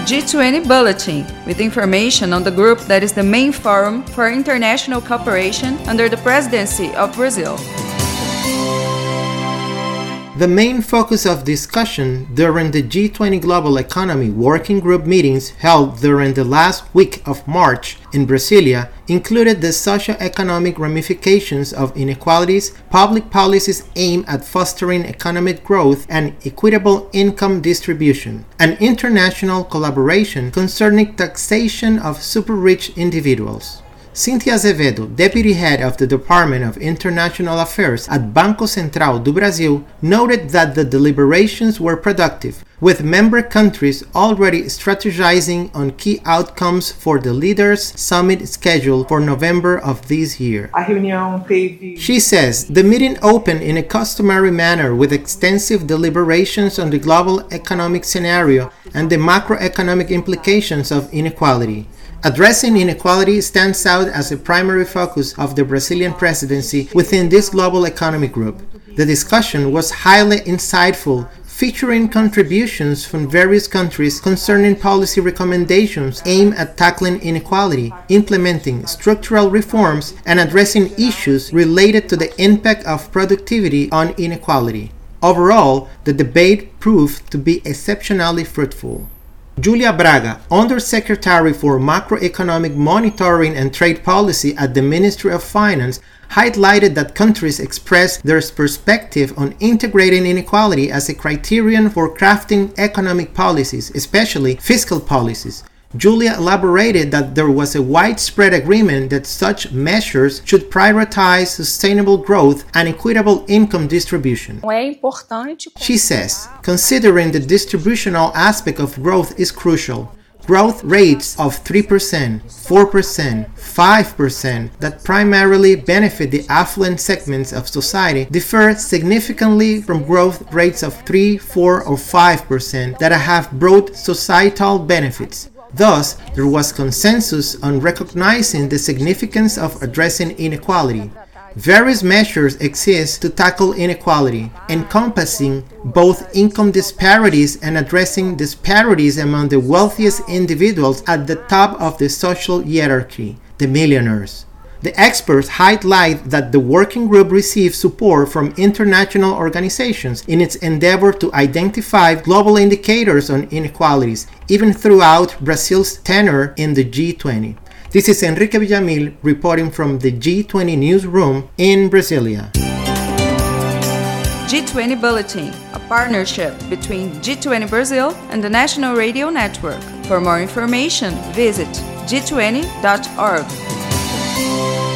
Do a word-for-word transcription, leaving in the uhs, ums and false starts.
G twenty Bulletin, with information on the group that is the main forum for international cooperation under the presidency of Brazil. The main focus of discussion during the G twenty Global Economy Working Group meetings held during the last week of March in Brasilia included the socio-economic ramifications of inequalities, public policies aimed at fostering economic growth and equitable income distribution, and international collaboration concerning taxation of super-rich individuals. Cynthia Azevedo, Deputy Head of the Department of International Affairs at Banco Central do Brasil, noted that the deliberations were productive, with member countries already strategizing on key outcomes for the Leaders' Summit scheduled for November of this year. She says the meeting opened in a customary manner with extensive deliberations on the global economic scenario and the macroeconomic implications of inequality. Addressing inequality stands out as a primary focus of the Brazilian presidency within this global economic group. The discussion was highly insightful, featuring contributions from various countries concerning policy recommendations aimed at tackling inequality, implementing structural reforms, and addressing issues related to the impact of productivity on inequality. Overall, the debate proved to be exceptionally fruitful. Julia Braga, Undersecretary for Macroeconomic Monitoring and Trade Policy at the Ministry of Finance, highlighted that countries expressed their perspective on integrating inequality as a criterion for crafting economic policies, especially fiscal policies. Julia elaborated that there was a widespread agreement that such measures should prioritize sustainable growth and equitable income distribution. She says, considering the distributional aspect of growth is crucial. Growth rates of three percent, four percent, five percent that primarily benefit the affluent segments of society differ significantly from growth rates of three, four, or five percent that have broad societal benefits. Thus, there was consensus on recognizing the significance of addressing inequality. Various measures exist to tackle inequality, encompassing both income disparities and addressing disparities among the wealthiest individuals at the top of the social hierarchy, the millionaires. The experts highlight that the working group received support from international organizations in its endeavor to identify global indicators on inequalities, even throughout Brazil's tenure in the G twenty. This is Enrique Villamil reporting from the G twenty newsroom in Brasilia. G twenty Bulletin, a partnership between G twenty Brazil and the National Radio Network. For more information, visit g twenty dot org.